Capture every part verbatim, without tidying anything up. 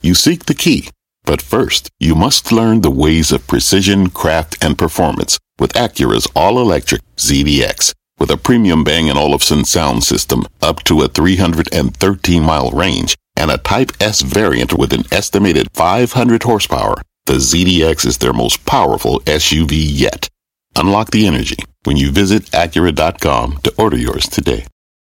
You seek the key, but first, you must learn the ways of precision, craft, and performance with Acura's all-electric Z D X. With a premium Bang and Olufsen sound system up to a three hundred thirteen mile range and a Type S variant with an estimated five hundred horsepower, the Z D X is their most powerful S U V yet. Unlock the energy when you visit Acura dot com to order yours today.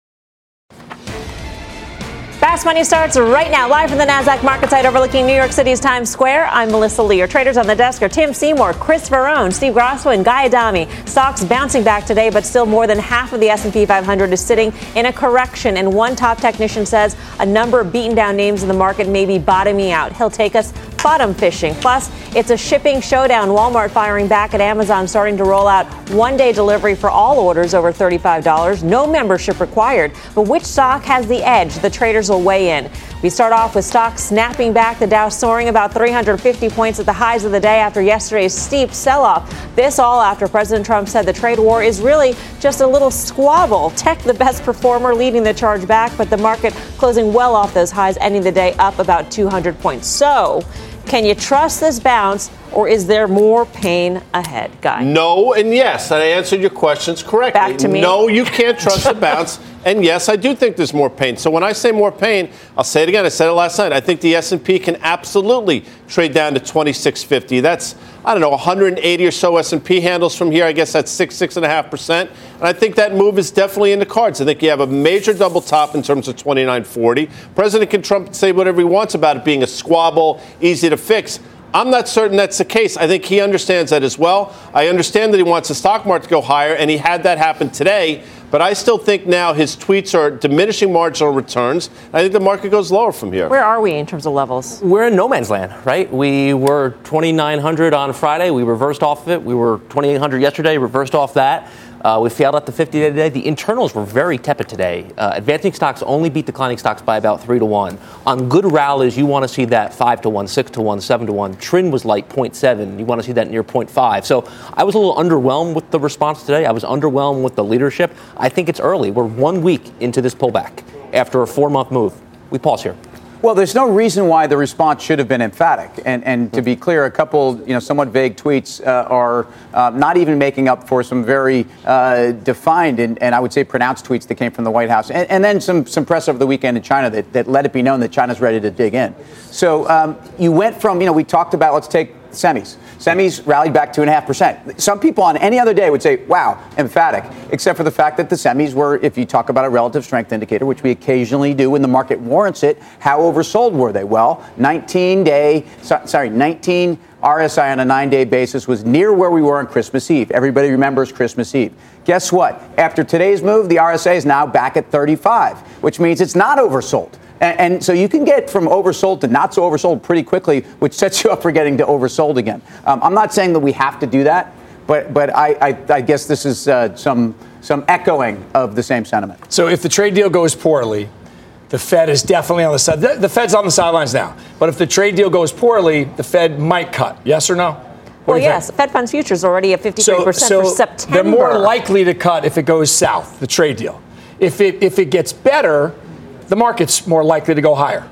Fast Money starts right now, live from the NASDAQ market site overlooking New York City's Times Square. I'm Melissa Lee. Your traders on the desk are Tim Seymour, Chris Verone, Steve Grosso, and Guy Adami. Stocks bouncing back today, but still more than half of the S and P five hundred is sitting in a correction. And one top technician says a number of beaten down names in the market may be bottoming out. He'll take us bottom fishing. Plus, it's a shipping showdown. Walmart firing back at Amazon, starting to roll out one-day delivery for all orders over thirty-five dollars. No membership required. But which stock has the edge? The traders will weigh in. We start off with stocks snapping back, the Dow soaring about three hundred fifty points at the highs of the day after yesterday's steep sell-off. This all after President Trump said the trade war is really just a little squabble. Tech, the best performer, leading the charge back, but the market closing well off those highs, ending the day up about two hundred points. So, can you trust this bounce, or is there more pain ahead, Guy? No and yes. And I answered your questions correctly. Back to me. No, you can't trust the bounce. And yes, I do think there's more pain. So when I say more pain, I'll say it again. I said it last night. I think the S and P can absolutely trade down to twenty-six fifty. That's, I don't know, one hundred eighty or so S and P handles from here. I guess that's six, six and a half percent. And I think that move is definitely in the cards. I think you have a major double top in terms of twenty-nine forty. President Trump can say whatever he wants about it being a squabble, easy to fix. I'm not certain that's the case. I think he understands that as well. I understand that he wants the stock market to go higher, and he had that happen today. But I still think now his tweets are diminishing marginal returns. I think the market goes lower from here. Where are we in terms of levels? We're in no man's land, right? We were twenty-nine hundred on Friday. We reversed off of it. We were twenty-eight hundred yesterday, reversed off that. Uh, we failed at the fifty-day today. The internals were very tepid today. Uh, advancing stocks only beat declining stocks by about three to one. On good rallies, you want to see that five to one, six to one, seven to one. Trin was like zero point seven. You want to see that near zero point five. So I was a little underwhelmed with the response today. I was underwhelmed with the leadership. I think it's early. We're one week into this pullback after a four-month move. We pause here. Well, there's no reason why the response should have been emphatic. And, and to be clear, a couple, you know, somewhat vague tweets uh, are uh, not even making up for some very uh, defined and, and I would say pronounced tweets that came from the White House. And, and then some, some press over the weekend in China that, that let it be known that China's ready to dig in. So um, you went from, you know, we talked about, let's take semis. Semis rallied back two and a half percent. Some people on any other day would say, wow, emphatic, except for the fact that the semis were, if you talk about a relative strength indicator, which we occasionally do when the market warrants it, how oversold were they? Well, nineteen day, so, sorry, nineteen R S I on a nine-day basis was near where we were on Christmas Eve. Everybody remembers Christmas Eve. Guess what? After today's move, the R S I is now back at thirty-five, which means it's not oversold. And, and so you can get from oversold to not so oversold pretty quickly, which sets you up for getting to oversold again. Um, I'm not saying that we have to do that, but but I, I, I guess this is uh, some some echoing of the same sentiment. So if the trade deal goes poorly, the Fed is definitely on the side. The, the Fed's on the sidelines now. But if the trade deal goes poorly, the Fed might cut. Yes or no? What well, yes. Think? Fed funds futures already at fifty-three percent so, so for September. They're more likely to cut if it goes south, the trade deal. If it if it gets better, the market's more likely to go higher.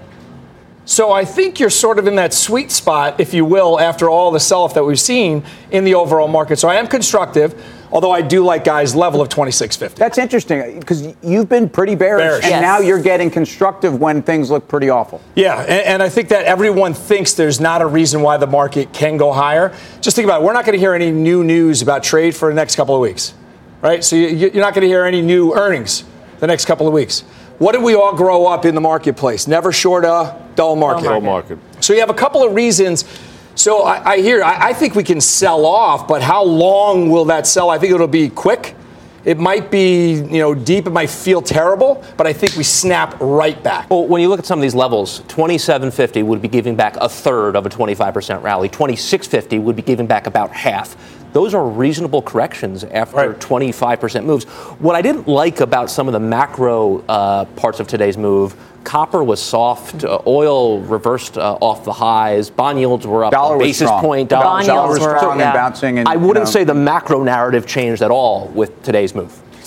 So I think you're sort of in that sweet spot, if you will, after all the sell-off that we've seen in the overall market. So I am constructive, although I do like Guy's level of twenty-six fifty. That's interesting, because you've been pretty bearish, bearish. and yes. now you're getting constructive when things look pretty awful. Yeah, and, and I think that everyone thinks there's not a reason why the market can go higher. Just think about it. We're not going to hear any new news about trade for the next couple of weeks, right? So you, you're not going to hear any new earnings the next couple of weeks. What did we all grow up in the marketplace? Never short a dull market. Dull market. So you have a couple of reasons. So I, I hear, I, I think we can sell off, but how long will that sell? I think it'll be quick. It might be, you know, deep. It might feel terrible, but I think we snap right back. Well, when you look at some of these levels, twenty-seven fifty would be giving back a third of a twenty-five percent rally. twenty-six fifty would be giving back about half. Those are reasonable corrections after right. twenty-five percent moves. What I didn't like about some of the macro uh, parts of today's move, copper was soft, uh, oil reversed uh, off the highs, bond yields were up dollar a basis strong. point. Dollar, dollar was strong and yeah. bouncing. And, I wouldn't you know. say the macro narrative changed at all with today's move.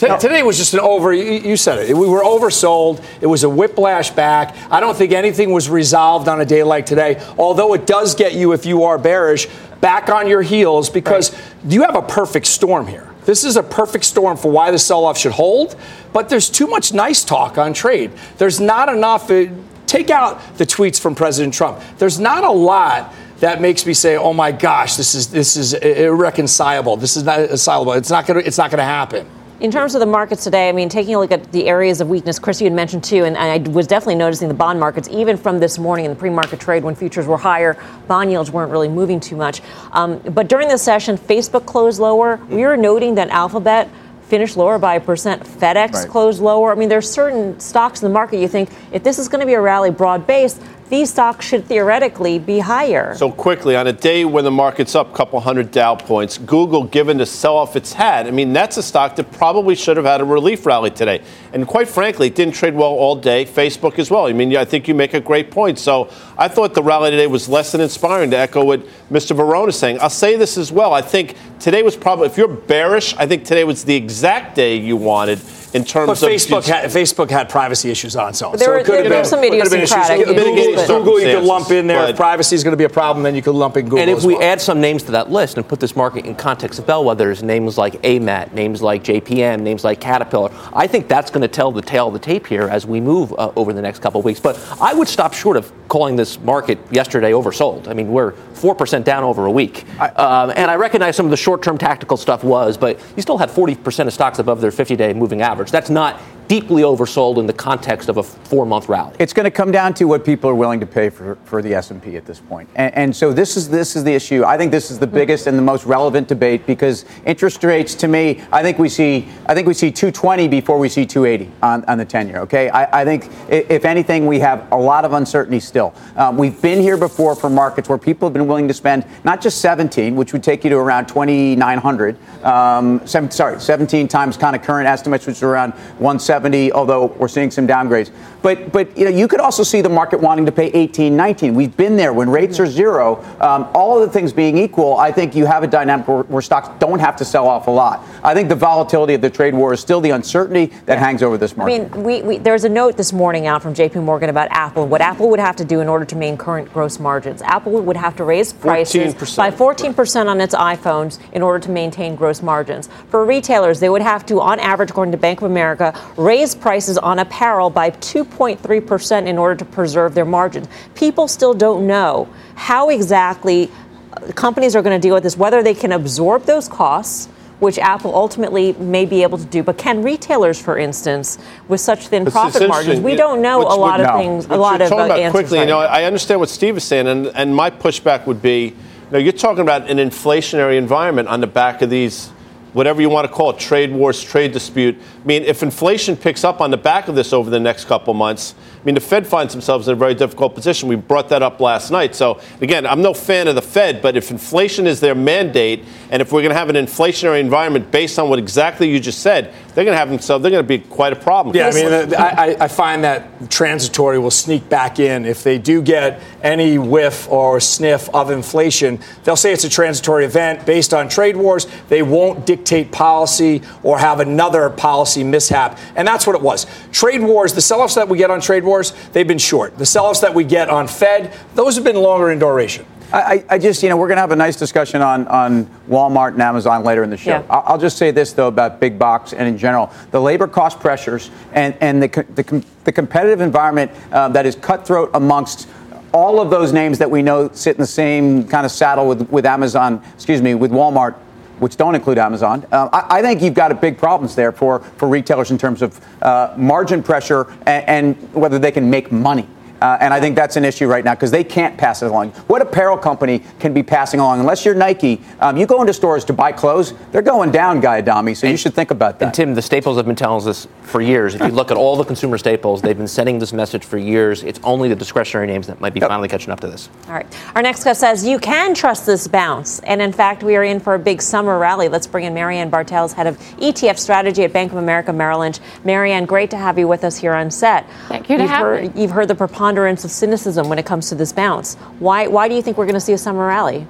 T- today was just an over, you, you said it. We were oversold. It was a whiplash back. I don't think anything was resolved on a day like today, although it does get you, if you are bearish, back on your heels because right. you have a perfect storm here. This is a perfect storm for why the sell-off should hold, but there's too much nice talk on trade. There's not enough. Uh, take out the tweets from President Trump. There's not a lot that makes me say, "Oh my gosh, this is this is irreconcilable. This is not irreconcilable. It's not going to it's not going to happen." In terms of the markets today, I mean, taking a look at the areas of weakness, Chris, you had mentioned too, and I was definitely noticing the bond markets, even from this morning in the pre-market trade when futures were higher, bond yields weren't really moving too much. Um, but during the session, Facebook closed lower. We were noting that Alphabet finished lower by a percent. FedEx right. closed lower. I mean, there's certain stocks in the market you think, if this is going to be a rally broad-based, these stocks should theoretically be higher. So quickly, on a day when the market's up a couple hundred Dow points, Google, given the sell-off it's had, I mean, that's a stock that probably should have had a relief rally today. And quite frankly, it didn't trade well all day. Facebook as well. I mean, I think you make a great point. So I thought the rally today was less than inspiring, to echo what Mister Varone is saying. I'll say this as well. I think today was probably, if you're bearish, I think today was the exact day you wanted. In terms but of Facebook, had, Facebook had privacy issues on, so, there so were, it could there have been some idiosyncratic. Google, Google, Google you could lump in there. But, if privacy is going to be a problem, then you could lump in Google. And if as we well. add some names to that list and put this market in context of bellwethers, names like A M A T, names like J P M, names like Caterpillar, I think that's going to tell the tale of the tape here as we move uh, over the next couple of weeks. But I would stop short of calling this market yesterday oversold. I mean, we're four percent down over a week. I, um, and I recognize some of the short-term tactical stuff was, but you still had forty percent of stocks above their fifty-day moving average. That's not deeply oversold in the context of a four-month rally. It's going to come down to what people are willing to pay for, for the S and P at this point. And, and so this is this is the issue. I think this is the biggest and the most relevant debate because interest rates, to me, I think we see I think we see two twenty before we see two eighty on, on the ten-year. Okay, I, I think if anything, we have a lot of uncertainty still. Um, we've been here before for markets where people have been willing to spend not just seventeen, which would take you to around twenty-nine hundred. Um, seven, sorry, seventeen times kind of current estimates, which is around one seventy. Although we're seeing some downgrades. But but you know you could also see the market wanting to pay eighteen, nineteen. We've been there when rates are zero. Um, all of the things being equal, I think you have a dynamic where, where stocks don't have to sell off a lot. I think the volatility of the trade war is still the uncertainty that hangs over this market. I mean, we, we, there's a note this morning out from J P Morgan about Apple, what Apple would have to do in order to maintain current gross margins. Apple would have to raise prices by fourteen percent on its iPhones in order to maintain gross margins. For retailers, they would have to, on average, according to Bank of America, raise prices on apparel by two point three percent in order to preserve their margins. People still don't know how exactly companies are going to deal with this, whether they can absorb those costs, which Apple ultimately may be able to do. But can retailers, for instance, with such thin it's, profit it's margins, we don't know Which, a lot no. of things, what a lot you're of uh, talking about answers. Quickly, right you know, now. I understand what Steve is saying, and, and my pushback would be, you know, you're talking about an inflationary environment on the back of these, whatever you want to call it, trade wars, trade dispute. I mean, if inflation picks up on the back of this over the next couple of months, I mean, the Fed finds themselves in a very difficult position. We brought that up last night. So, again, I'm no fan of the Fed, but if inflation is their mandate, and if we're going to have an inflationary environment based on what exactly you just said, they're going to have themselves, they're going to be quite a problem. Yeah, I mean, I, I find that transitory will sneak back in. If they do get any whiff or sniff of inflation, they'll say it's a transitory event based on trade wars. They won't dictate policy or have another policy mishap. And that's what it was. Trade wars, the sell-offs that we get on trade wars, they've been short. The sell-offs that we get on Fed, those have been longer in duration. I, I just, you know, we're going to have a nice discussion on, on Walmart and Amazon later in the show. Yeah. I'll just say this, though, about big box and in general. The labor cost pressures and, and the, the, the competitive environment uh, that is cutthroat amongst all of those names that we know sit in the same kind of saddle with, with Amazon, excuse me, with Walmart, which don't include Amazon. Uh, I, I think you've got a big problems there for, for retailers in terms of uh, margin pressure and, and whether they can make money. Uh, and I think that's an issue right now because they can't pass it along. What apparel company can be passing along? Unless you're Nike, um, you go into stores to buy clothes, they're going down, Guy Adami, so and, you should think about that. And Tim, the staples have been telling us this for years. If you look at all the consumer staples, they've been sending this message for years. It's only the discretionary names that might be yep. finally catching up to this. All right. Our next guest says you can trust this bounce. And in fact, we are in for a big summer rally. Let's bring in Marianne Bartels, head of E T F strategy at Bank of America Merrill Lynch. Marianne, great to have you with us here on set. Thank you to you've have heard, me. You've heard the preponderance of cynicism when it comes to this bounce. Why why do you think we're going to see a summer rally?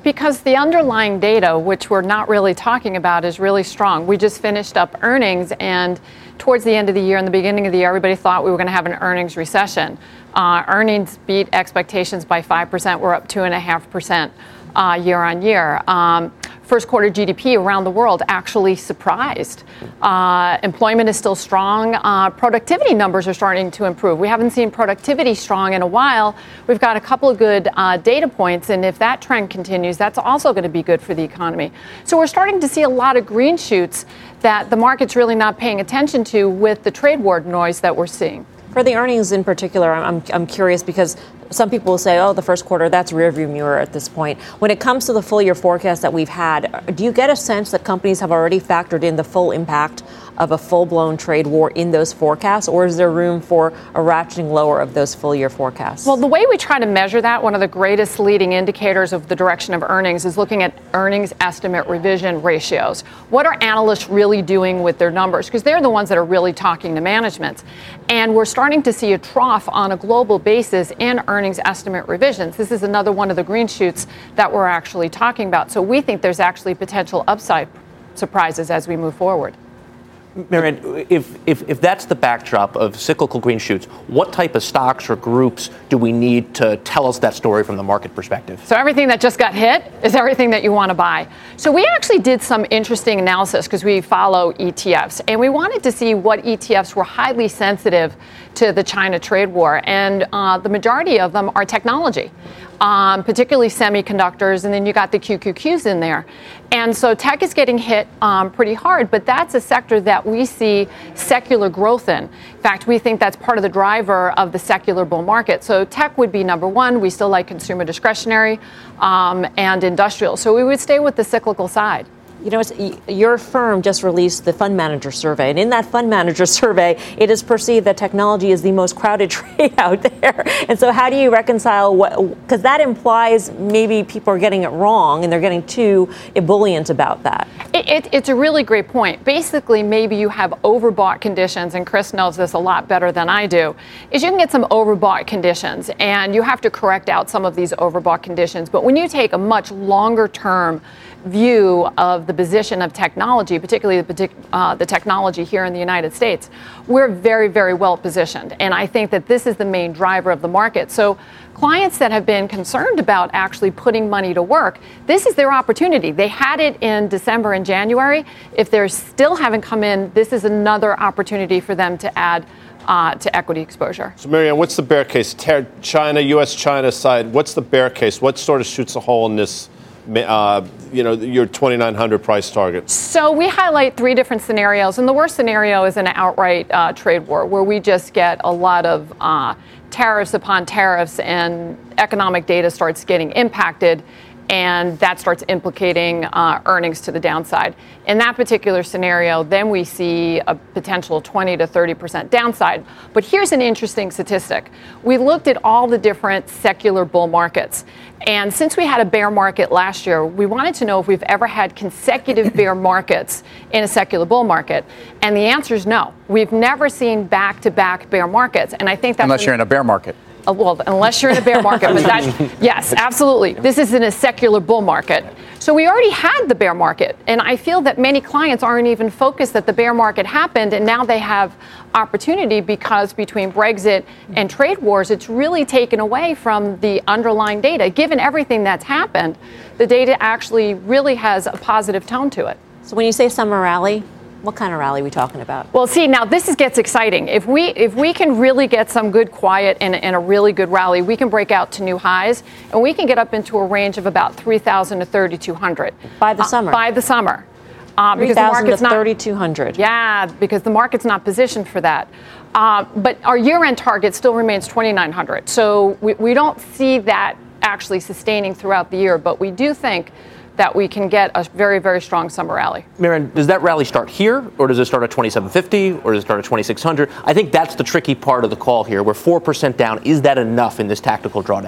Because the underlying data, which we're not really talking about, is really strong. We just finished up earnings, and towards the end of the year and the beginning of the year, everybody thought we were going to have an earnings recession. Uh, earnings beat expectations by five percent. We're up two point five percent uh, year on year. Um, First quarter G D P around the world actually surprised. Uh, employment is still strong. Uh, productivity numbers are starting to improve. We haven't seen productivity strong in a while. We've got a couple of good uh, data points, and if that trend continues, that's also going to be good for the economy. So we're starting to see a lot of green shoots that the market's really not paying attention to with the trade war noise that we're seeing. For the earnings in particular, I'm, I'm curious because some people will say, oh, the first quarter, that's rearview mirror at this point. When it comes to the full year forecast that we've had, do you get a sense that companies have already factored in the full impact of a full-blown trade war in those forecasts, or is there room for a ratcheting lower of those full year forecasts? Well, the way we try to measure that, one of the greatest leading indicators of the direction of earnings is looking at earnings estimate revision ratios. What are analysts really doing with their numbers? Because they're the ones that are really talking to management. And we're starting to see a trough on a global basis in earnings estimate revisions. This is another one of the green shoots that we're actually talking about. So we think there's actually potential upside surprises as we move forward. Marianne, if, if if that's the backdrop of cyclical green shoots, what type of stocks or groups do we need to tell us that story from the market perspective? So everything that just got hit is everything that you want to buy. So we actually did some interesting analysis because we follow E T Fs, and we wanted to see what E T Fs were highly sensitive to the China trade war, and uh, the majority of them are technology. Um, particularly semiconductors, and then you got the Q Q Qs in there. And so tech is getting hit um, pretty hard, but that's a sector that we see secular growth in. In fact, we think that's part of the driver of the secular bull market. So tech would be number one. We still like consumer discretionary um, and industrial. So we would stay with the cyclical side. You know, it's, your firm just released the fund manager survey, and in that fund manager survey, it is perceived that technology is the most crowded trade out there. And so how do you reconcile what, because that implies maybe people are getting it wrong and they're getting too ebullient about that. It, it, it's a really great point. Basically, maybe you have overbought conditions, and Chris knows this a lot better than I do, is you can get some overbought conditions, and you have to correct out some of these overbought conditions. But when you take a much longer term view of the position of technology, particularly the, uh, the technology here in the United States, we're very, very well positioned. And I think that this is the main driver of the market. So clients that have been concerned about actually putting money to work, this is their opportunity. They had it in December and January. If they still haven't come in, this is another opportunity for them to add Uh, to equity exposure. So, Marianne, what's the bear case? China, U S China side, what's the bear case? What sort of shoots a hole in this, uh, you know, your twenty-nine hundred price target? So we highlight three different scenarios, and the worst scenario is an outright uh, trade war where we just get a lot of uh, tariffs upon tariffs and economic data starts getting impacted, and that starts implicating uh, earnings to the downside. In that particular scenario, then we see a potential twenty to thirty percent downside. But here's an interesting statistic. We looked at all the different secular bull markets. And since we had a bear market last year, we wanted to know if we've ever had consecutive bear markets in a secular bull market. And the answer is no. We've never seen back-to-back bear markets. And I think that's unless you're in a bear market. Uh, well, unless you're in a bear market, but that, yes, absolutely. This is in a secular bull market. So we already had the bear market, and I feel that many clients aren't even focused that the bear market happened, and now they have opportunity because between Brexit and trade wars, it's really taken away from the underlying data. Given everything that's happened, the data actually really has a positive tone to it. So when you say summer rally, what kind of rally are we talking about? Well, see, now this is, gets exciting. If we if we can really get some good quiet and, and a really good rally, we can break out to new highs, and we can get up into a range of about three thousand to thirty-two hundred. By the summer? Uh, by the summer. Uh, three thousand to thirty-two hundred. Yeah, because the market's not positioned for that. Uh, but our year-end target still remains twenty-nine hundred. So we, we don't see that actually sustaining throughout the year, but we do think that we can get a very, very strong summer rally. Marianne, does that rally start here, or does it start at twenty-seven fifty, or does it start at twenty-six hundred? I think that's the tricky part of the call here. We're four percent down. Is that enough in this tactical drawdown?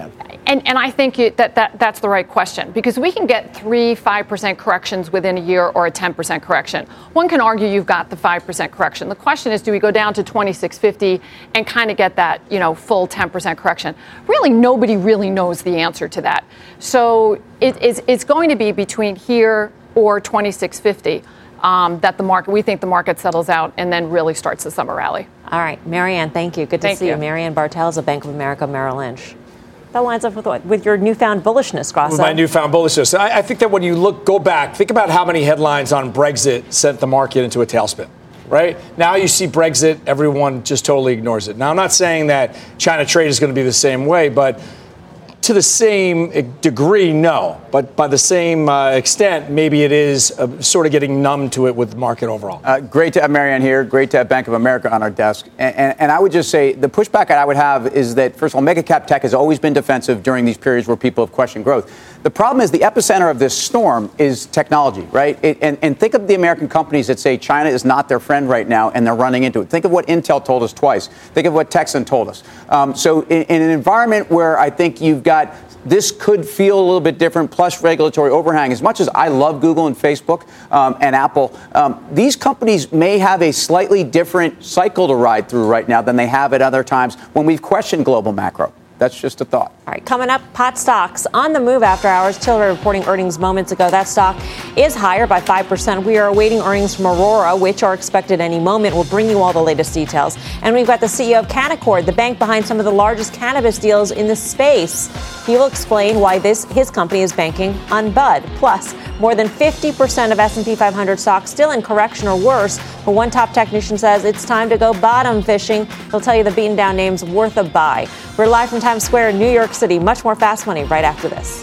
And, and I think it, that, that that's the right question, because we can get three, five percent corrections within a year or a ten percent correction. One can argue you've got the five percent correction. The question is, do we go down to twenty-six fifty and kind of get that, you know, full ten percent correction? Really, nobody really knows the answer to that. So it, it's, it's going to be between here or twenty-six fifty um, that the market, we think the market settles out and then really starts the summer rally. All right, Marianne, thank you. Good to Thank see you. you. Marianne Bartels of Bank of America Merrill Lynch. That lines up with what? With your newfound bullishness, Grasso. With my newfound bullishness. I, I think that when you look, go back, think about how many headlines on Brexit sent the market into a tailspin, right? Now you see Brexit, everyone just totally ignores it. Now, I'm not saying that China trade is going to be the same way, but to the same degree, no. But by the same uh, extent, maybe it is uh, sort of getting numb to it with the market overall. Uh, great to have Marianne here. Great to have Bank of America on our desk. And, and, and I would just say the pushback I would have is that, first of all, mega cap tech has always been defensive during these periods where people have questioned growth. The problem is the epicenter of this storm is technology, right? It, and, and think of the American companies that say China is not their friend right now and they're running into it. Think of what Intel told us twice. Think of what Texan told us. Um, so in, in an environment where I think you've got this could feel a little bit different, plus regulatory overhang. As much as I love Google and Facebook um, and Apple, um, these companies may have a slightly different cycle to ride through right now than they have at other times when we've questioned global macro. That's just a thought. All right, coming up, Pot stocks on the move after hours. Tilray reporting earnings moments ago. That stock is higher by five percent. We are awaiting earnings from Aurora, which are expected any moment. We'll bring you all the latest details. And we've got the C E O of Canaccord, the bank behind some of the largest cannabis deals in the space. He will explain why this his company is banking on Bud. Plus, more than fifty percent of S and P five hundred stocks still in correction or worse. But one top technician says it's time to go bottom fishing. He'll tell you the beaten down name's worth a buy. We're live from Times Square in New York City. Much more Fast Money right after this.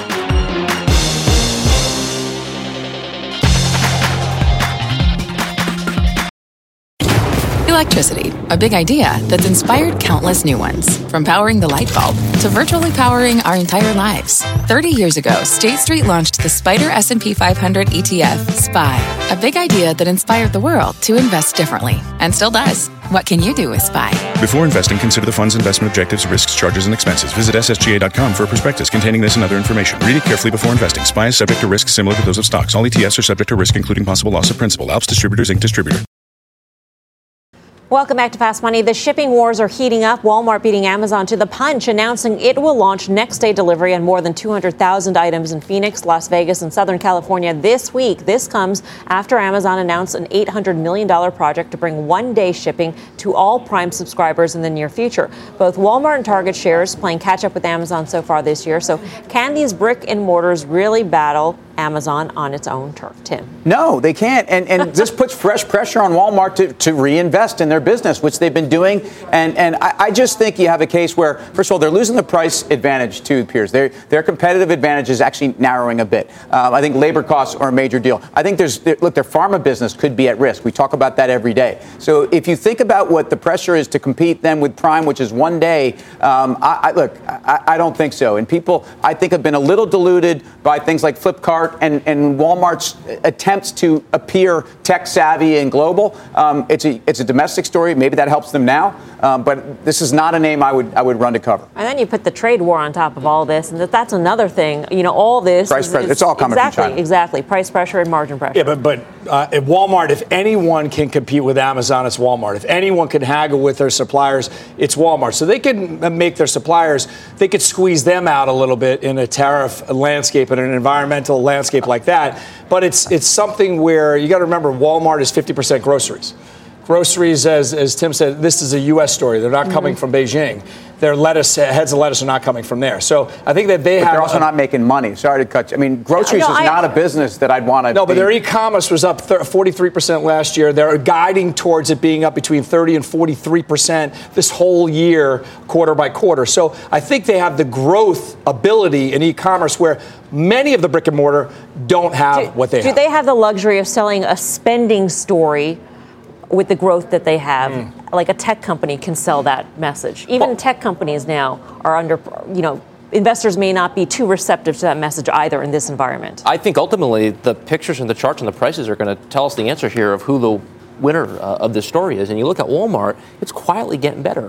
Electricity, a big idea that's inspired countless new ones. From powering the light bulb to virtually powering our entire lives. thirty years ago, State Street launched the Spider S and P five hundred E T F, S P Y, a big idea that inspired the world to invest differently, and still does. What can you do with S P Y? Before investing, consider the fund's investment objectives, risks, charges, and expenses. Visit S S G A dot com for a prospectus containing this and other information. Read it carefully before investing. S P Y is subject to risks similar to those of stocks. All E T Fs are subject to risk, including possible loss of principal. Alps Distributors, Incorporated Distributor. Welcome back to Fast Money. The shipping wars are heating up. Walmart beating Amazon to the punch, announcing it will launch next day delivery on more than two hundred thousand items in Phoenix, Las Vegas, and Southern California this week. This comes after Amazon announced an eight hundred million dollars project to bring one-day shipping to all Prime subscribers in the near future. Both Walmart and Target shares playing catch-up with Amazon so far this year. So can these brick and mortars really battle Amazon on its own turf? Tim? No, they can't. And, and this puts fresh pressure on Walmart to, to reinvest in their business, which they've been doing. And, and I, I just think you have a case where, first of all, they're losing the price advantage to peers. Their, their competitive advantage is actually narrowing a bit. Um, I think labor costs are a major deal. I think there's, look, their pharma business could be at risk. We talk about that every day. So if you think about what the pressure is to compete then with Prime, which is one day, um, I, I, look, I, I don't think so. And people, I think, have been a little deluded by things like Flipkart and, and Walmart's attempts to appear tech savvy and global. Um, it's a it's a domestic story. Maybe that helps them now. Um, but this is not a name I would I would run to cover. And then you put the trade war on top of all this, and that, that's another thing. You know, all this price is, pressure. is, It's all coming exactly, from China. Exactly, price pressure and margin pressure. Yeah, but but uh, at Walmart, if anyone can compete with Amazon, it's Walmart. If anyone can haggle with their suppliers, it's Walmart. So they can make their suppliers, they could squeeze them out a little bit in a tariff landscape and an environmental landscape like that. But it's it's something where you got to remember Walmart is fifty percent groceries. Groceries, as as Tim said, this is a U S story. They're not mm-hmm. coming from Beijing. Their lettuce, heads of lettuce are not coming from there. So I think that they but have. They're also a, not making money. Sorry to cut you. I mean, groceries no, is I, not a business that I'd want to. No, but be. their e-commerce was up forty-three percent last year. They're guiding towards it being up between thirty and forty-three percent this whole year, quarter by quarter. So I think they have the growth ability in e-commerce where many of the brick and mortar don't have do, what they do have. Do they have the luxury of selling a spending story with the growth that they have? Mm. Like a tech company can sell that message. Even well, tech companies now are under, you know, investors may not be too receptive to that message either in this environment. I think ultimately the pictures and the charts and the prices are going to tell us the answer here of who the winner uh, of this story is. And you look at Walmart, it's quietly getting better.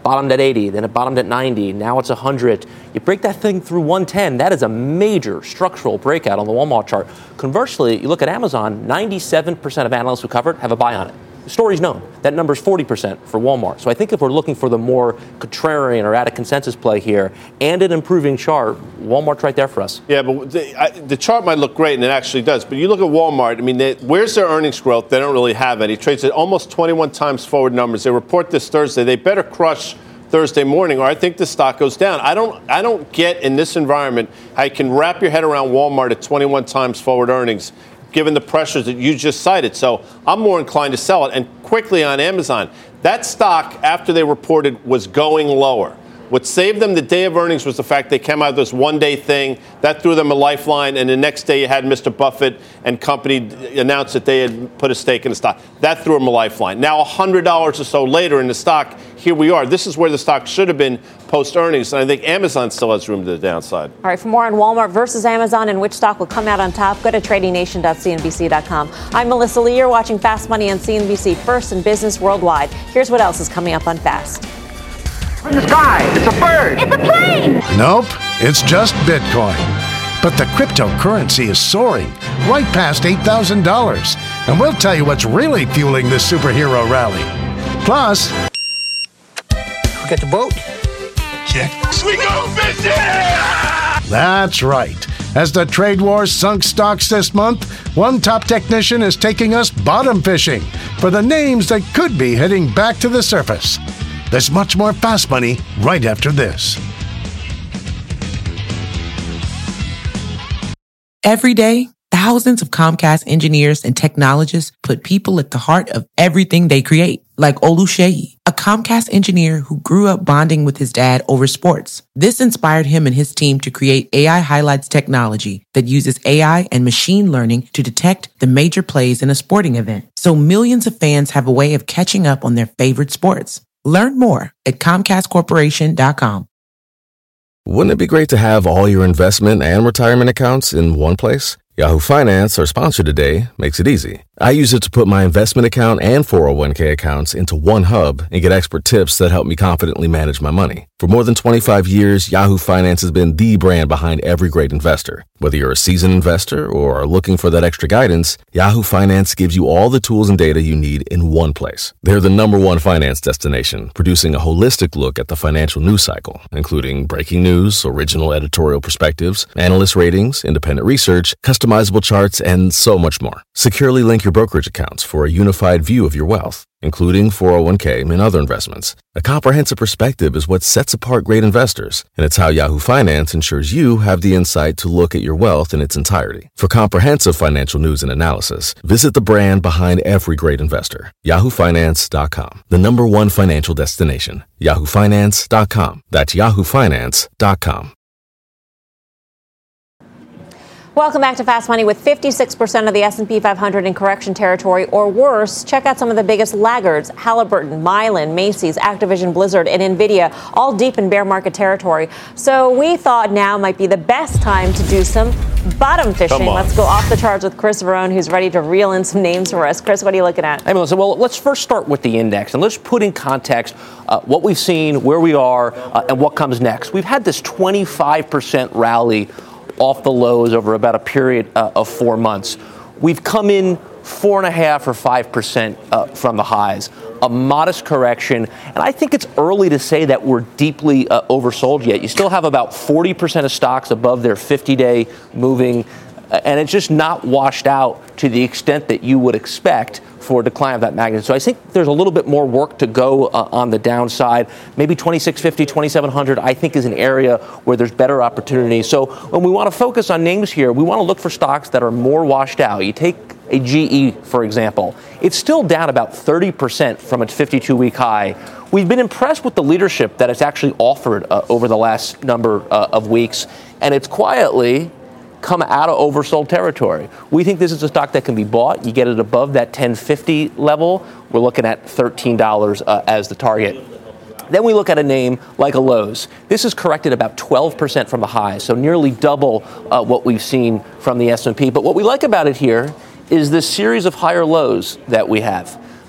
bottomed at eighty, then it bottomed at ninety, now it's one hundred. You break that thing through one ten, that is a major structural breakout on the Walmart chart. Conversely, you look at Amazon, ninety-seven percent of analysts who covered have a buy on it. The story's known. That number's forty percent for Walmart. So I think if we're looking for the more contrarian or out of consensus play here and an improving chart, Walmart's right there for us. Yeah, but the, I, the chart might look great, and it actually does. But you look at Walmart, I mean, they, where's their earnings growth? They don't really have any. It trades at almost twenty-one times forward numbers. They report this Thursday. They better crush Thursday morning, or I think the stock goes down. I don't I don't get in this environment how you can wrap your head around Walmart at twenty-one times forward earnings, given the pressures that you just cited. So I'm more inclined to sell it. And quickly on Amazon, that stock, after they reported, was going lower. What saved them the day of earnings was the fact they came out with this one-day thing. That threw them a lifeline, and the next day you had Mister Buffett and company announce that they had put a stake in the stock. That threw them a lifeline. Now, one hundred dollars or so later in the stock, here we are. This is where the stock should have been post-earnings, and I think Amazon still has room to the downside. All right, for more on Walmart versus Amazon and which stock will come out on top, go to trading nation dot c n b c dot com. I'm Melissa Lee. You're watching Fast Money on C N B C, first in business worldwide. Here's what else is coming up on Fast. In the sky, it's a bird. It's a plane. Nope, it's just Bitcoin. But the cryptocurrency is soaring right past eight thousand dollars. And we'll tell you what's really fueling this superhero rally. Plus, we got the boat. Check. We go fishing! That's right. As the trade wars sunk stocks this month, one top technician is taking us bottom fishing for the names that could be heading back to the surface. There's much more Fast Money right after this. Every day, thousands of Comcast engineers and technologists put people at the heart of everything they create. Like Oluseyi, a Comcast engineer who grew up bonding with his dad over sports. This inspired him and his team to create A I Highlights technology that uses A I and machine learning to detect the major plays in a sporting event. So millions of fans have a way of catching up on their favorite sports. Learn more at comcast corporation dot com. Wouldn't it be great to have all your investment and retirement accounts in one place? Yahoo Finance, our sponsor today, makes it easy. I use it to put my investment account and four oh one k accounts into one hub and get expert tips that help me confidently manage my money. For more than twenty-five years, Yahoo Finance has been the brand behind every great investor. Whether you're a seasoned investor or are looking for that extra guidance, Yahoo Finance gives you all the tools and data you need in one place. They're the number one finance destination, producing a holistic look at the financial news cycle, including breaking news, original editorial perspectives, analyst ratings, independent research, customizable charts, and so much more. Securely link your brokerage accounts for a unified view of your wealth, including four oh one k and other investments. A comprehensive perspective is what sets apart great investors, and it's how Yahoo Finance ensures you have the insight to look at your wealth in its entirety. For comprehensive financial news and analysis, visit the brand behind every great investor, yahoo finance dot com, the number one financial destination, yahoo finance dot com. That's yahoo finance dot com. Welcome back to Fast Money. With fifty-six percent of the S and P five hundred in correction territory or worse, check out some of the biggest laggards: Halliburton, Mylan, Macy's, Activision, Blizzard, and Nvidia, all deep in bear market territory. So we thought now might be the best time to do some bottom fishing. Let's go off the charts with Chris Verone, who's ready to reel in some names for us. Chris, what are you looking at? Hey, Melissa, well, let's first start with the index, and let's put in context uh, what we've seen, where we are, uh, and what comes next. We've had this twenty-five percent rally off the lows over about a period uh, of four months. We've come in four and a half or five percent uh, from the highs. A modest correction, and I think it's early to say that we're deeply uh, oversold yet. You still have about forty percent of stocks above their fifty-day moving, uh, and it's just not washed out to the extent that you would expect for a decline of that magnitude. So I think there's a little bit more work to go uh, on the downside. Maybe twenty-six fifty, twenty-seven hundred, I think, is an area where there's better opportunity. So when we want to focus on names here, we want to look for stocks that are more washed out. You take a G E, for example. It's still down about thirty percent from its fifty-two week high. We've been impressed with the leadership that it's actually offered uh, over the last number uh, of weeks, and it's quietly come out of oversold territory. We think this is a stock that can be bought. You get it above that ten fifty level. We're looking at thirteen dollars uh, as the target. Then we look at a name like a Lowe's. This is corrected about twelve percent from the high, so nearly double uh, what we've seen from the S and P. But what we like about it here is this series of higher lows that we have.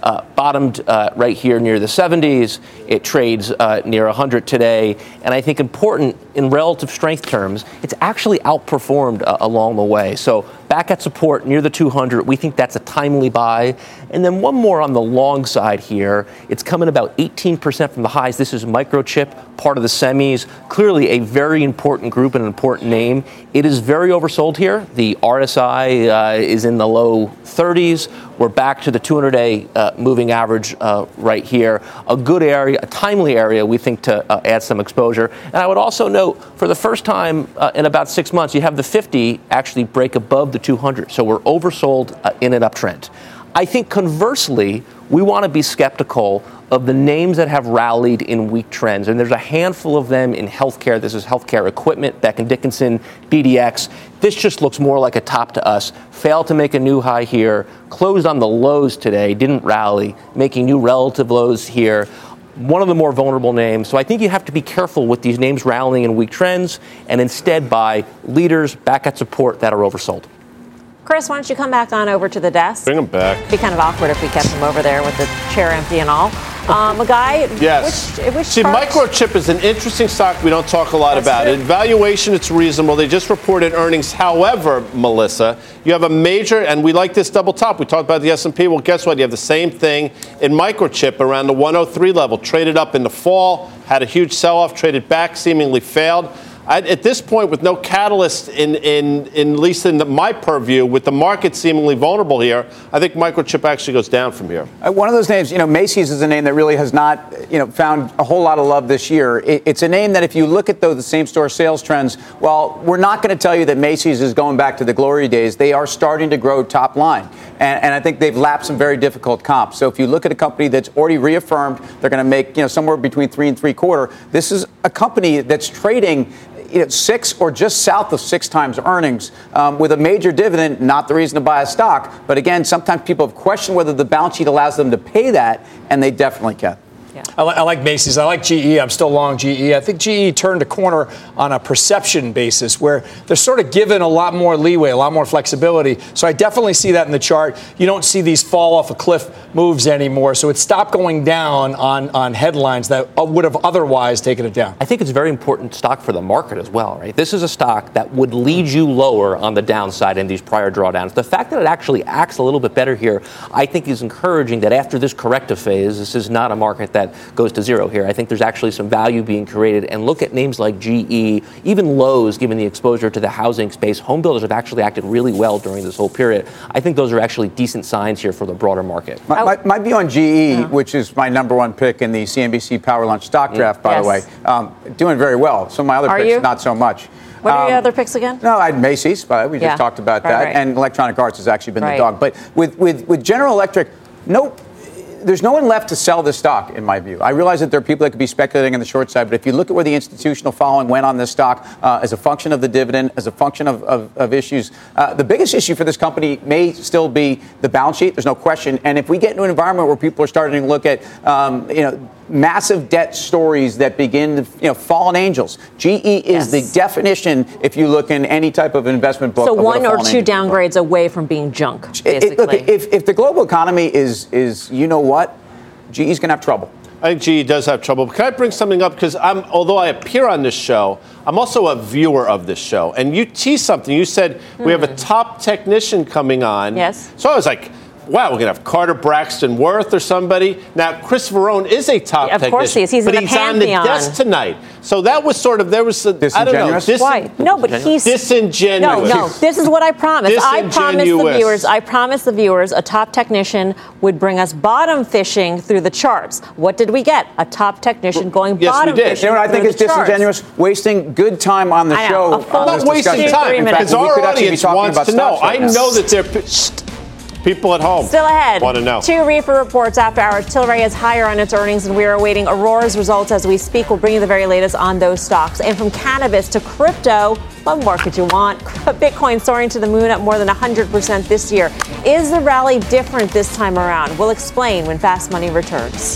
uh, bottomed uh, right here near the seventies. It trades uh, near one hundred today. And I think important in relative strength terms, it's actually outperformed uh, along the way. So back at support near the two hundred, we think that's a timely buy. And then one more on the long side here. It's coming about eighteen percent from the highs. This is Microchip, part of the semis. Clearly a very important group and an important name. It is very oversold here. The R S I uh, is in the low thirties. We're back to the two hundred day uh, moving average uh, right here. A good area, a timely area, we think, to uh, add some exposure. And I would also note, for the first time uh, in about six months, you have the fifty actually break above the two hundred. So we're oversold uh, in an uptrend. I think conversely, we want to be skeptical of the names that have rallied in weak trends. And there's a handful of them in healthcare. This is healthcare equipment, Becton Dickinson, B D X. This just looks more like a top to us. Failed to make a new high here. Closed on the lows today. Didn't rally. Making new relative lows here. One of the more vulnerable names. So I think you have to be careful with these names rallying in weak trends and instead buy leaders back at support that are oversold. Chris, why don't you come back on over to the desk? Bring him back. It'd be kind of awkward if we kept him over there with the chair empty and all. Um, a guy. Yes. Which, which See, parts? Microchip is an interesting stock. We don't talk a lot That's about true. it. Valuation, it's reasonable. They just reported earnings. However, Melissa, you have a major, and we like this double top. We talked about the S and P. Well, guess what? You have the same thing in Microchip around the one oh three level. Traded up in the fall, had a huge sell-off, traded back, seemingly failed. I, at this point, with no catalyst in, in, in at least in the, my purview, with the market seemingly vulnerable here, I think Microchip actually goes down from here. Uh, one of those names, you know, Macy's is a name that really has not, you know, found a whole lot of love this year. It, it's a name that if you look at, though, the same-store sales trends, well, we're not going to tell you that Macy's is going back to the glory days. They are starting to grow top line. And, and I think they've lapped some very difficult comps. So if you look at a company that's already reaffirmed, they're going to make, you know, somewhere between three and three quarter. This is a company that's trading You know, six or just south of six times earnings um, with a major dividend, not the reason to buy a stock. But again, sometimes people have questioned whether the balance sheet allows them to pay that, and they definitely can. Yeah. I, li- I like Macy's. I like G E. I'm still long G E. I think G E turned a corner on a perception basis where they're sort of given a lot more leeway, a lot more flexibility. So I definitely see that in the chart. You don't see these fall off a cliff moves anymore. So it stopped going down on, on headlines that would have otherwise taken it down. I think it's a very important stock for the market as well, right? This is a stock that would lead you lower on the downside in these prior drawdowns. The fact that it actually acts a little bit better here, I think is encouraging that after this corrective phase, this is not a market that goes to zero here. I think there's actually some value being created. And look at names like G E, even Lowe's, given the exposure to the housing space. Home builders have actually acted really well during this whole period. I think those are actually decent signs here for the broader market. My, my, my view on G E, yeah. which is my number one pick in the C N B C Power Lunch stock draft, by yes. the way, um, doing very well. Some of my other are picks, you? not so much. What are um, your other picks again? No, I had Macy's, but we just yeah. talked about right, that. Right. And Electronic Arts has actually been right. the dog. But with, with, with General Electric, no. There's no one left to sell this stock, in my view. I realize that there are people that could be speculating on the short side, but if you look at where the institutional following went on this stock uh, as a function of the dividend, as a function of, of, of issues, uh, the biggest issue for this company may still be the balance sheet. There's no question. And if we get into an environment where people are starting to look at, um, you know, massive debt stories that begin to, you know, fallen angels. G E is yes. the definition, if you look in any type of investment book. So one or two downgrades book. away from being junk, basically. It, look, if, if the global economy is, is, you know what, G E's going to have trouble. I think G E does have trouble. But can I bring something up? Because I'm, although I appear on this show, I'm also a viewer of this show. And you teased something. You said hmm. we have a top technician coming on. Yes. So I was like, wow, we're going to have Carter Braxton Worth or somebody. Now, Chris Verone is a top yeah, of technician. Of course he is. He's but in the he's pantheon. on the desk tonight. So that was sort of, there was, a, I don't know. Dis- Why? No, but he's... Disingenuous. No, no. This is what I promised. I promised the viewers, I promised the viewers a top technician would bring us bottom fishing through the charts. What did we get? A top technician going yes, bottom we did. fishing You know what I think is disingenuous? Charts. Wasting good time on the I show. know. On I'm not wasting time. Because our audience wants to know. I know that they're... People at home Still ahead. want to know. Two reefer reports after hours. Tilray is higher on its earnings, and we are awaiting Aurora's results as we speak. We'll bring you the very latest on those stocks. And from cannabis to crypto, what more could you want? Bitcoin soaring to the moon at more than one hundred percent this year. Is the rally different this time around? We'll explain when Fast Money returns.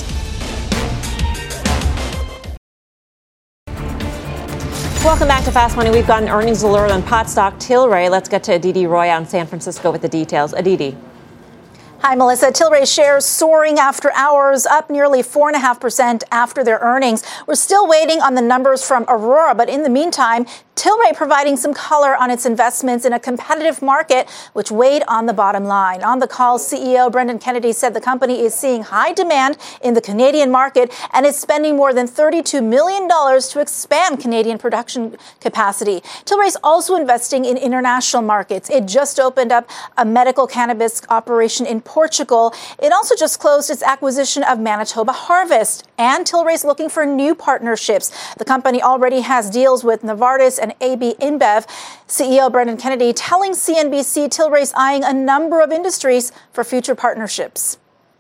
Welcome back to Fast Money. We've got an earnings alert on pot stock Tilray. Let's get to Aditi Roy out in San Francisco with the details. Aditi. Hi, Melissa. Tilray shares soaring after hours, up nearly four point five percent after their earnings. We're still waiting on the numbers from Aurora, but in the meantime, Tilray providing some color on its investments in a competitive market, which weighed on the bottom line. On the call, C E O Brendan Kennedy said the company is seeing high demand in the Canadian market and is spending more than thirty-two million dollars to expand Canadian production capacity. Tilray is also investing in international markets. It just opened up a medical cannabis operation in Portugal. It also just closed its acquisition of Manitoba Harvest. And Tilray is looking for new partnerships. The company already has deals with Novartis and A B InBev. C E O Brendan Kennedy telling C N B C Tilray is eyeing a number of industries for future partnerships.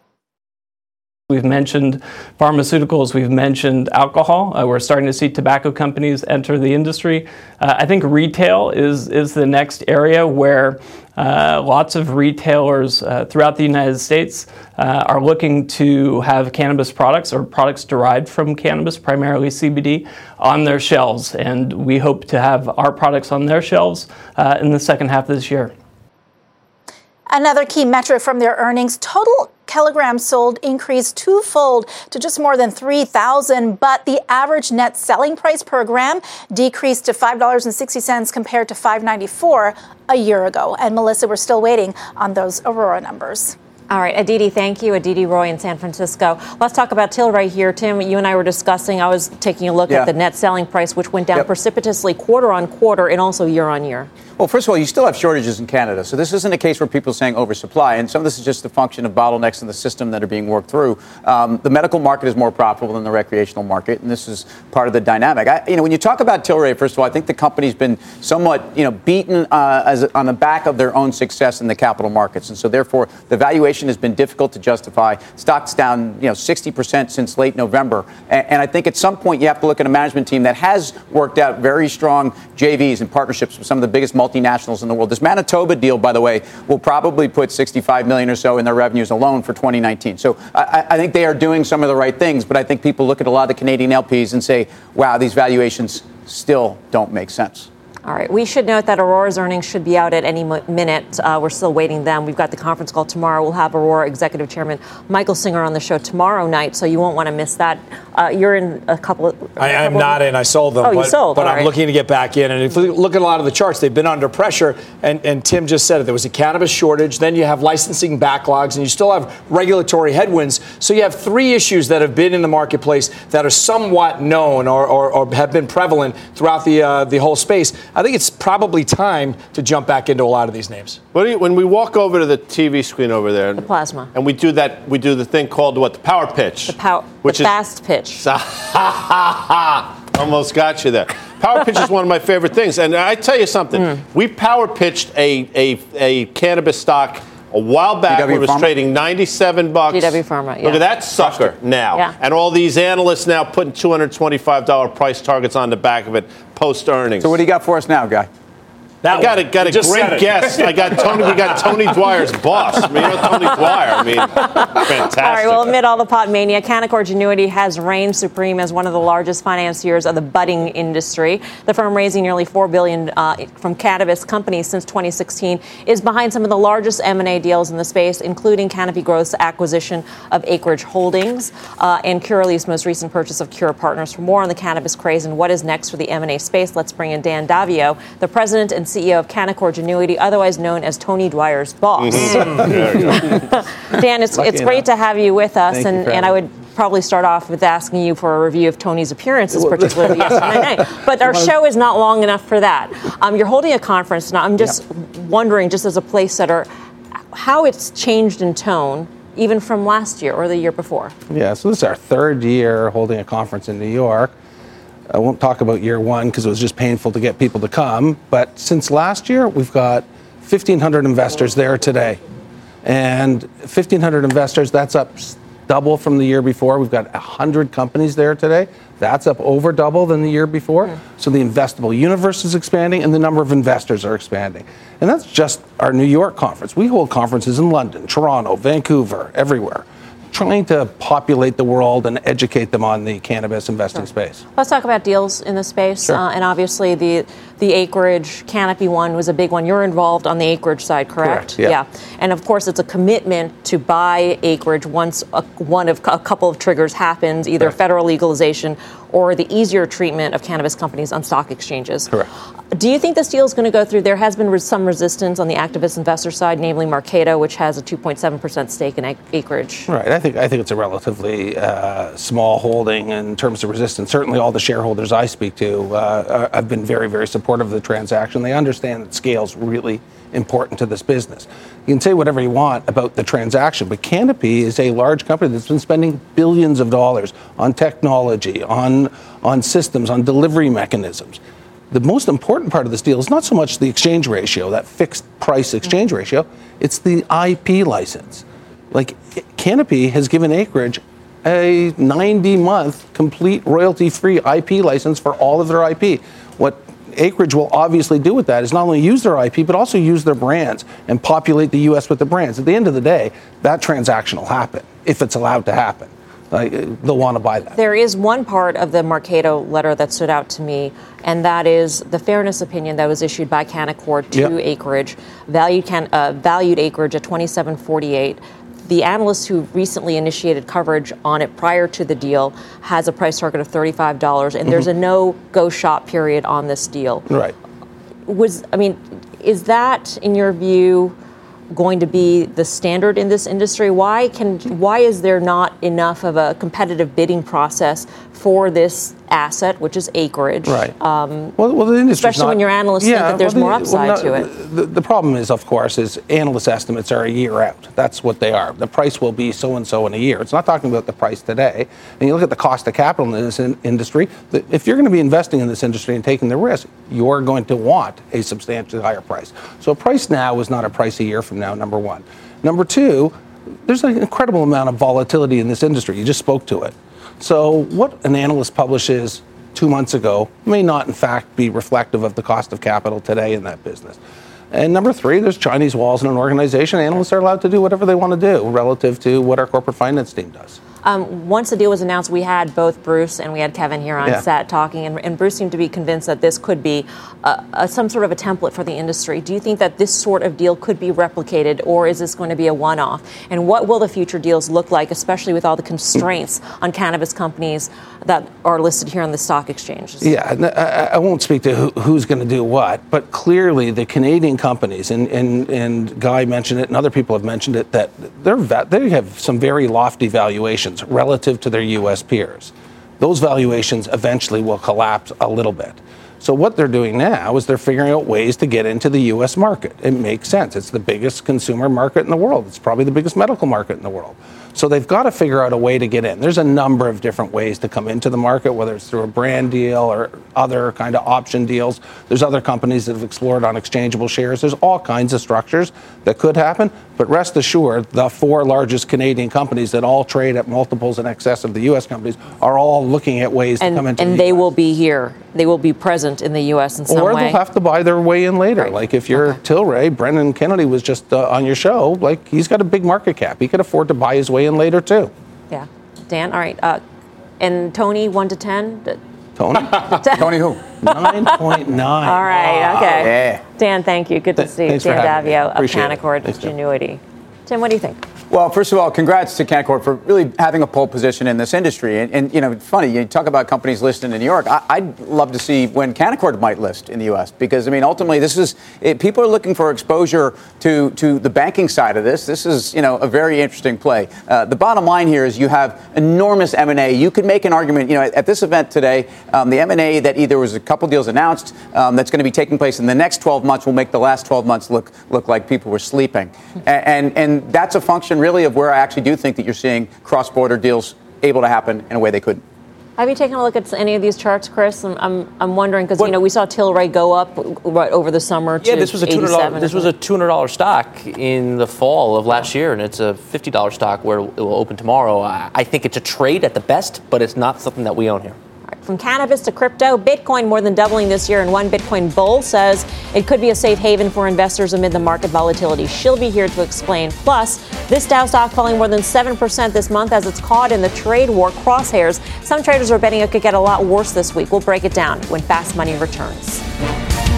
We've mentioned pharmaceuticals. We've mentioned alcohol. Uh, we're starting to see tobacco companies enter the industry. Uh, I think retail is is the next area where uh, lots of retailers uh, throughout the United States uh, are looking to have cannabis products or products derived from cannabis, primarily C B D, on their shelves. And we hope to have our products on their shelves uh, in the second half of this year. Another key metric from their earnings, total kilograms sold increased twofold to just more than three thousand, but the average net selling price per gram decreased to five dollars and sixty cents compared to five dollars and ninety-four cents a year ago. And Melissa, we're still waiting on those Aurora numbers. All right, Aditi, thank you. Aditi Roy in San Francisco. Let's talk about Tilray here. Tim, you and I were discussing, I was taking a look yeah. at the net selling price, which went down yep. precipitously quarter on quarter and also year on year. Well, first of all, you still have shortages in Canada. So this isn't a case where people are saying oversupply. And some of this is just a function of bottlenecks in the system that are being worked through. Um, the medical market is more profitable than the recreational market. And this is part of the dynamic. I, you know, when you talk about Tilray, first of all, I think the company's been somewhat, you know, beaten uh, as on the back of their own success in the capital markets. And so therefore, the valuation has been difficult to justify. Stock's down, you know, sixty percent since late November. And, and I think at some point you have to look at a management team that has worked out very strong J Vs and partnerships with some of the biggest multinationals in the world. This Manitoba deal, by the way, will probably put sixty-five million dollars or so in their revenues alone for twenty nineteen. So I, I think they are doing some of the right things, but I think people look at a lot of the Canadian L Ps and say, wow, these valuations still don't make sense. All right. We should note that Aurora's earnings should be out at any minute. Uh, we're still waiting them. We've got the conference call tomorrow. We'll have Aurora Executive Chairman Michael Singer on the show tomorrow night, so you won't want to miss that. Uh, you're in a couple of... I am not in. I sold them. Oh, but, you sold. But All I'm right. looking to get back in. And if you look at a lot of the charts, they've been under pressure. And, and Tim just said it. There was a cannabis shortage. Then you have licensing backlogs. And you still have regulatory headwinds. So you have three issues that have been in the marketplace that are somewhat known or, or, or have been prevalent throughout the, uh, the whole space. I think it's probably time to jump back into a lot of these names. What do you, when we walk over to the T V screen over there, the plasma, and we do that, we do the thing called what, the power pitch, the power, which the is fast pitch. Almost got you there. Power pitch is one of my favorite things, and I tell you something. Mm. We power pitched a a, a cannabis stock a while back when it was Pharma? trading ninety-seven bucks. G W Pharma, yeah. Look at that sucker now. Yeah. And all these analysts now putting two hundred twenty-five dollars price targets on the back of it post earnings. So what do you got for us now, Guy? That I got a, got a great guest. I got Tony. We got Tony Dwyer's boss. I mean, you know Tony Dwyer. I mean, fantastic. All right. Well, amid all the pot mania, Canaccord Genuity has reigned supreme as one of the largest financiers of the budding industry. The firm, raising nearly four billion dollars uh, from cannabis companies since twenty sixteen, is behind some of the largest M and A deals in the space, including Canopy Growth's acquisition of Acreage Holdings uh, and Curaleaf's most recent purchase of Cure Partners. For more on the cannabis craze and what is next for the M and A space, let's bring in Dan Davio, the president and C E O of Canaccord Genuity, otherwise known as Tony Dwyer's boss. Mm-hmm. Dan, it's, it's great to have you with us, Thank and, and I would probably start off with asking you for a review of Tony's appearances, particularly yesterday night. But our show is not long enough for that. Um, you're holding a conference now. I'm just yep. wondering, just as a place setter, how it's changed in tone, even from last year or the year before. Yeah, so this is our third year holding a conference in New York. I won't talk about year one because it was just painful to get people to come. But since last year, we've got fifteen hundred investors there today. And fifteen hundred investors, that's up double from the year before. We've got one hundred companies there today. That's up over double than the year before. Mm. So the investable universe is expanding and the number of investors are expanding. And that's just our New York conference. We hold conferences in London, Toronto, Vancouver, everywhere, trying to populate the world and educate them on the cannabis investing sure. space. Let's talk about deals in the space. Sure. Uh, and obviously the the acreage Canopy one was a big one. You're involved on the acreage side, correct? Correct, yeah. yeah. And of course, it's a commitment to buy acreage once a, one of a couple of triggers happens, either Correct. federal legalization or the easier treatment of cannabis companies on stock exchanges. Correct. Do you think this deal is going to go through? There has been res- some resistance on the activist investor side, namely Marketo, which has a two point seven percent stake in ac- acreage. Right. I think I think it's a relatively uh, small holding in terms of resistance. Certainly, all the shareholders I speak to uh, have been very, very supportive of the transaction. They understand that scale is really important to this business. You can say whatever you want about the transaction, but Canopy is a large company that's been spending billions of dollars on technology, on on systems, on delivery mechanisms. The most important part of this deal is not so much the exchange ratio, that fixed price exchange ratio, it's the I P license. Like, Canopy has given Acreage a ninety-month complete royalty-free I P license for all of their I P. What Acreage will obviously do with that is not only use their I P, but also use their brands and populate the U S with the brands. At the end of the day, that transaction will happen, if it's allowed to happen. Like, they'll want to buy that. There is one part of the Marketo letter that stood out to me, and that is the fairness opinion that was issued by Canaccord to Yep. Acreage, valued, can, uh, valued Acreage at twenty-seven forty-eight. The analyst who recently initiated coverage on it prior to the deal has a price target of thirty-five dollars, and mm-hmm. there's a no-go shop period on this deal. Right. Was I mean, is that, in your view, going to be the standard in this industry? Why can why is there not enough of a competitive bidding process for this asset, which is Acreage? Right. Um, well, well, the especially not, when your analysts yeah, think that there's well, the, more upside well, no, to it. The, the problem is, of course, is analyst estimates are a year out. That's what they are. The price will be so and so in a year. It's not talking about the price today. And you look at the cost of capital in this in, industry. The, if you're going to be investing in this industry and taking the risk, you're going to want a substantially higher price. So a price now is not a price a year from now. Number one. Number two, there's an incredible amount of volatility in this industry. You just spoke to it. So what an analyst publishes two months ago may not, in fact, be reflective of the cost of capital today in that business. And number three, there's Chinese walls in an organization. Analysts are allowed to do whatever they want to do relative to what our corporate finance team does. Um, once the deal was announced, we had both Bruce and we had Kevin here on yeah. set talking, and, and Bruce seemed to be convinced that this could be uh, a, some sort of a template for the industry. Do you think that this sort of deal could be replicated, or is this going to be a one-off? And what will the future deals look like, especially with all the constraints on cannabis companies that are listed here on the stock exchanges? Yeah, I, I won't speak to who, who's going to do what, but clearly the Canadian companies, and, and, and Guy mentioned it and other people have mentioned it, that they're, they have some very lofty valuations relative to their U S peers. Those valuations eventually will collapse a little bit. So what they're doing now is they're figuring out ways to get into the U S market. It makes sense. It's the biggest consumer market in the world. It's probably the biggest medical market in the world. So they've got to figure out a way to get in. There's a number of different ways to come into the market, whether it's through a brand deal or other kind of option deals. There's other companies that have explored on exchangeable shares. There's all kinds of structures that could happen. But rest assured, the four largest Canadian companies that all trade at multiples in excess of the U S companies are all looking at ways and, to come into and the they U S. will be here. They will be present in the U S in some or way. Or they'll have to buy their way in later. Right. Like if you're okay. Tilray, Brendan Kennedy was just uh, on your show. Like he's got a big market cap. He could afford to buy his way in later too. Yeah. Dan, all right. Uh, and Tony, one to ten? Tony? Tony who? nine point nine. All right, okay. Yeah. Dan, thank you. Good to see you. Thanks for Dan having me. Davio of Appreciate it. Canaccord Thanks, Tim. Genuity. Tim, what do you think? Well, first of all, congrats to Canaccord for really having a pole position in this industry. And, and you know, it's funny, you talk about companies listed in New York. I, I'd love to see when Canaccord might list in the U S because, I mean, ultimately, this is it, people are looking for exposure to, to the banking side of this. This is, you know, a very interesting play. Uh, the bottom line here is you have enormous M and A. You could make an argument, you know, at, at this event today, um, the M and A that either was a couple deals announced um, that's going to be taking place in the next twelve months will make the last twelve months look look like people were sleeping. And, and, and that's a function really of where I actually do think that you're seeing cross-border deals able to happen in a way they couldn't. Have you taken a look at any of these charts, Chris? I'm I'm, I'm wondering because you know we saw Tilray go up right over the summer to yeah, this was a two hundred dollars. This was a it? two hundred dollars stock in the fall of last year, and it's a fifty dollars stock where it will open tomorrow. I, I think it's a trade at the best, but it's not something that we own here. From cannabis to crypto, Bitcoin more than doubling this year, and one Bitcoin bull says it could be a safe haven for investors amid the market volatility. She'll be here to explain. Plus, this Dow stock falling more than seven percent this month as it's caught in the trade war crosshairs. Some traders are betting it could get a lot worse this week. We'll break it down when Fast Money returns.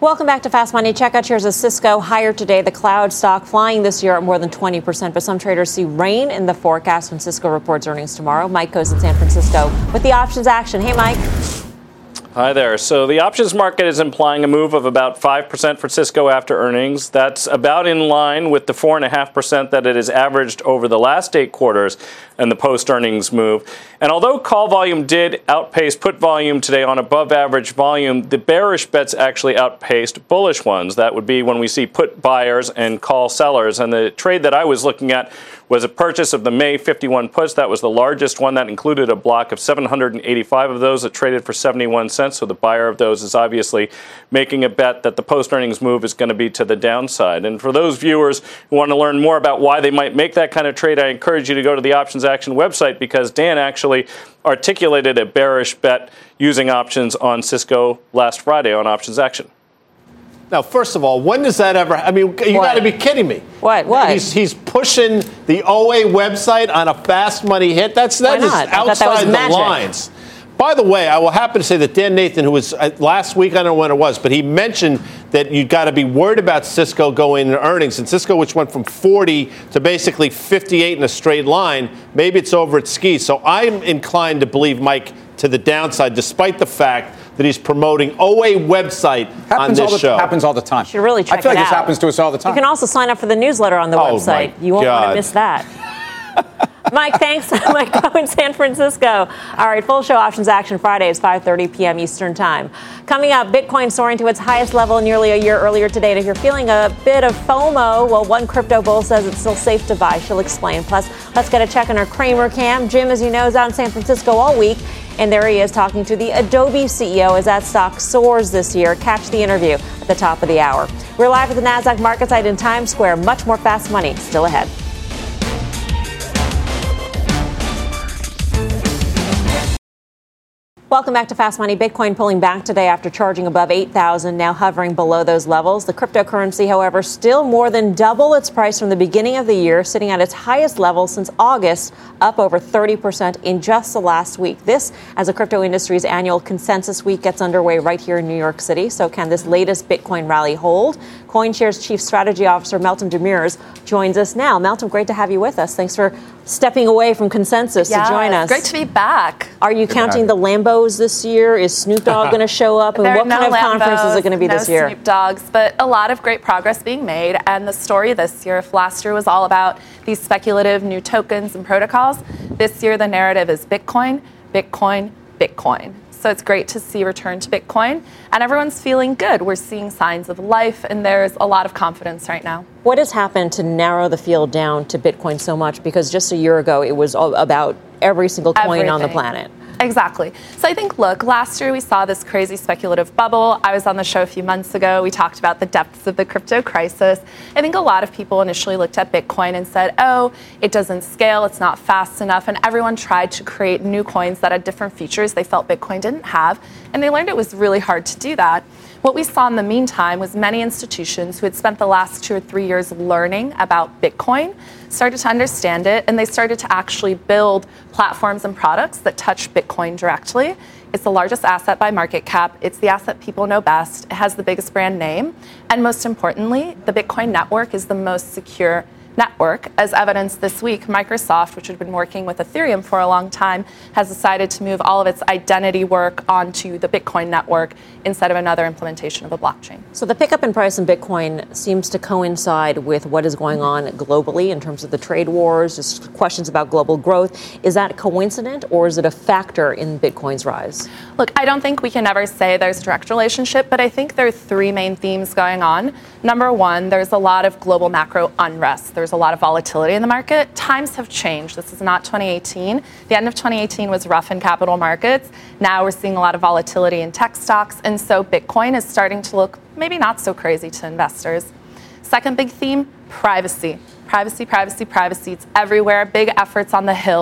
Welcome back to Fast Money. Check out shares of Cisco higher today. The cloud stock flying this year at more than twenty percent, but some traders see rain in the forecast when Cisco reports earnings tomorrow. Mike goes in San Francisco with the options action. Hey, Mike. Hi there. So the options market is implying a move of about five percent for Cisco after earnings. That's about in line with the four point five percent that it has averaged over the last eight quarters and the post-earnings move. And although call volume did outpace put volume today on above average volume, the bearish bets actually outpaced bullish ones. That would be when we see put buyers and call sellers. And the trade that I was looking at was a purchase of the May fifty-one puts. That was the largest one. That included a block of seven hundred eighty-five of those that traded for seventy-one cents. So the buyer of those is obviously making a bet that the post-earnings move is going to be to the downside. And for those viewers who want to learn more about why they might make that kind of trade, I encourage you to go to the Options Action website, because Dan actually articulated a bearish bet using options on Cisco last Friday on Options Action. Now, first of all, when does that ever? I mean, you got to be kidding me. What? What? He's, he's pushing the O A website on a fast money hit. That's that is outside the magic. lines. By the way, I will happen to say that Dan Nathan, who was uh, last week, I don't know when it was, but he mentioned that you got to be worried about Cisco going into earnings. And Cisco, which went from forty to basically fifty-eight in a straight line, maybe it's over its skis. So I'm inclined to believe Mike to the downside, despite the fact that he's promoting O A website happens on this all the, show. Happens all the time. You should really check I feel it like out. this happens to us all the time. You can also sign up for the newsletter on the Oh, website. my You won't want God. to miss that. Mike, thanks. Mike Go in San Francisco. All right, full show Options Action Friday is five thirty p.m. Eastern Time. Coming up, Bitcoin soaring to its highest level nearly a year earlier today. And if you're feeling a bit of FOMO, well, one crypto bull says it's still safe to buy. She'll explain. Plus, let's get a check on our Kramer cam. Jim, as you know, is out in San Francisco all week. And there he is talking to the Adobe C E O as that stock soars this year. Catch the interview at the top of the hour. We're live at the NASDAQ market site in Times Square. Much more Fast Money still ahead. Welcome back to Fast Money. Bitcoin pulling back today after charging above eight thousand, now hovering below those levels. The cryptocurrency, however, still more than double its price from the beginning of the year, sitting at its highest level since August, up over thirty percent in just the last week. This as the crypto industry's annual Consensus Week gets underway right here in New York City. So can this latest Bitcoin rally hold? CoinShares Chief Strategy Officer Meltem Demirors joins us now. Meltem, great to have you with us. Thanks for stepping away from Consensus yeah, to join us. Great to be back. Are you Good counting the Lambos this year? Is Snoop Dogg going to show up? And There what are no kind of conference is it going to be no this year? Snoop Dogs, but a lot of great progress being made. And the story this year, if last year was all about these speculative new tokens and protocols, this year the narrative is Bitcoin, Bitcoin, Bitcoin. So it's great to see return to Bitcoin, and everyone's feeling good. We're seeing signs of life, and there's a lot of confidence right now. What has happened to narrow the field down to Bitcoin so much? Because just a year ago, it was all about every single coin Everything. on the planet. Exactly. So I think, look, last year we saw this crazy speculative bubble. I was on the show a few months ago. We talked about the depths of the crypto crisis. I think a lot of people initially looked at Bitcoin and said, oh, it doesn't scale, it's not fast enough. And everyone tried to create new coins that had different features they felt Bitcoin didn't have. And they learned it was really hard to do that. What we saw in the meantime was many institutions who had spent the last two or three years learning about Bitcoin started to understand it, and they started to actually build platforms and products that touch Bitcoin directly. It's the largest asset by market cap. It's the asset people know best. It has the biggest brand name. And most importantly, the Bitcoin network is the most secure network. As evidenced this week, Microsoft, which had been working with Ethereum for a long time, has decided to move all of its identity work onto the Bitcoin network instead of another implementation of a blockchain. So the pickup in price in Bitcoin seems to coincide with what is going on globally in terms of the trade wars, just questions about global growth. Is that coincident, or is it a factor in Bitcoin's rise? Look, I don't think we can ever say there's a direct relationship, but I think there are three main themes going on. Number one, there's a lot of global macro unrest. There's a lot of volatility in the market. Times have changed. This is not twenty eighteen. The end of twenty eighteen was rough in capital markets. Now we're seeing a lot of volatility in tech stocks, and so Bitcoin is starting to look maybe not so crazy to investors. Second big theme, privacy. Privacy, privacy, privacy. It's everywhere. Big efforts on the Hill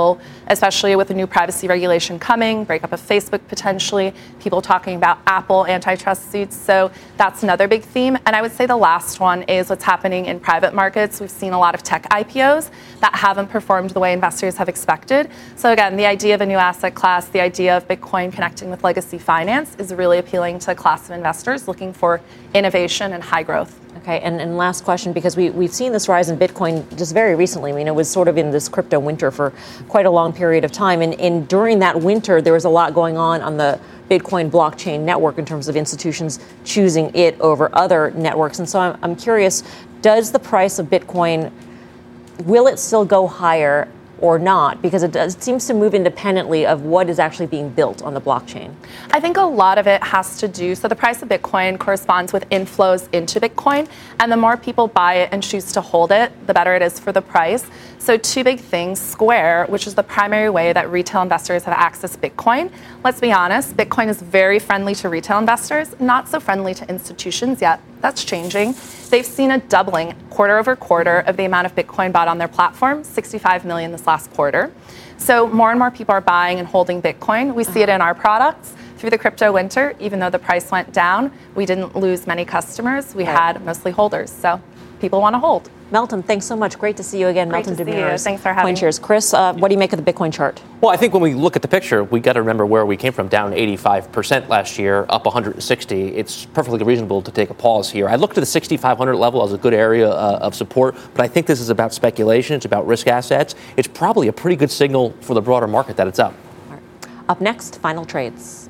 especially with the new privacy regulation coming, breakup of Facebook potentially, people talking about Apple antitrust suits. So that's another big theme. And I would say the last one is what's happening in private markets. We've seen a lot of tech I P Os that haven't performed the way investors have expected. So again, the idea of a new asset class, the idea of Bitcoin connecting with legacy finance is really appealing to a class of investors looking for innovation and high growth. Okay, and, and last question, because we, we've seen this rise in Bitcoin just very recently. I mean, it was sort of in this crypto winter for quite a long period of time. And, and during that winter, there was a lot going on on the Bitcoin blockchain network in terms of institutions choosing it over other networks. And so I'm, I'm curious, does the price of Bitcoin, will it still go higher or not? Because it, does, it seems to move independently of what is actually being built on the blockchain. I think a lot of it has to do, so the price of Bitcoin corresponds with inflows into Bitcoin, and the more people buy it and choose to hold it, the better it is for the price. So two big things, Square, which is the primary way that retail investors have accessed Bitcoin. Let's be honest, Bitcoin is very friendly to retail investors, not so friendly to institutions yet. That's changing. They've seen a doubling quarter over quarter of the amount of Bitcoin bought on their platform, sixty-five million this last quarter. So more and more people are buying and holding Bitcoin. We see it in our products. Through the crypto winter, even though the price went down, we didn't lose many customers. We right. had mostly holders. So people want to hold. Meltem, thanks so much. Great to see you again. Great Meltem to see Demirors, you. Thanks for having CoinShares. Chris, uh, what do you make of the Bitcoin chart? Well, I think when we look at the picture, we got to remember where we came from, down eighty-five percent last year, up one hundred sixty. It's perfectly reasonable to take a pause here. I looked at the sixty-five hundred level as a good area uh, of support, but I think this is about speculation. It's about risk assets. It's probably a pretty good signal for the broader market that it's up. All right. Up next, final trades.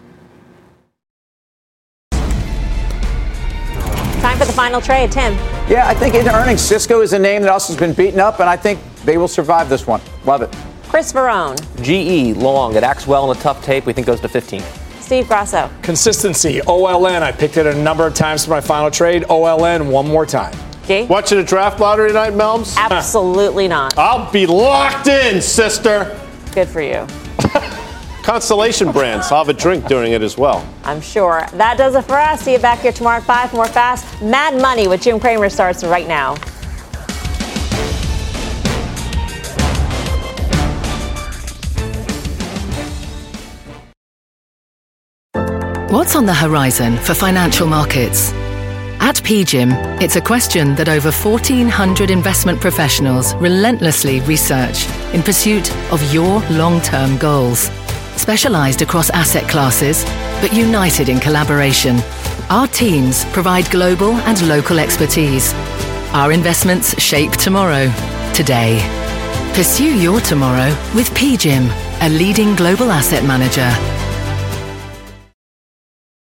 Time for the final trade, Tim. Yeah, I think in earnings, Cisco is a name that also has been beaten up, and I think they will survive this one. Love it. Chris Verone. G E, long. It acts well in a tough tape. We think goes to fifteen. Steve Grasso. Consistency, O L N. I picked it a number of times for my final trade. O L N, one more time. G? Watching a draft lottery tonight, Melms? Absolutely not. I'll be locked in, sister. Good for you. Constellation Brands. I'll have a drink during it as well. I'm sure. That does it for us. See you back here tomorrow at five for more Fast Mad Money with Jim Cramer starts right now. What's on the horizon for financial markets? At P G I M, it's a question that over fourteen hundred investment professionals relentlessly research in pursuit of your long-term goals. Specialized across asset classes, but united in collaboration, our teams provide global and local expertise. Our investments shape tomorrow, today. Pursue your tomorrow with P G I M, a leading global asset manager.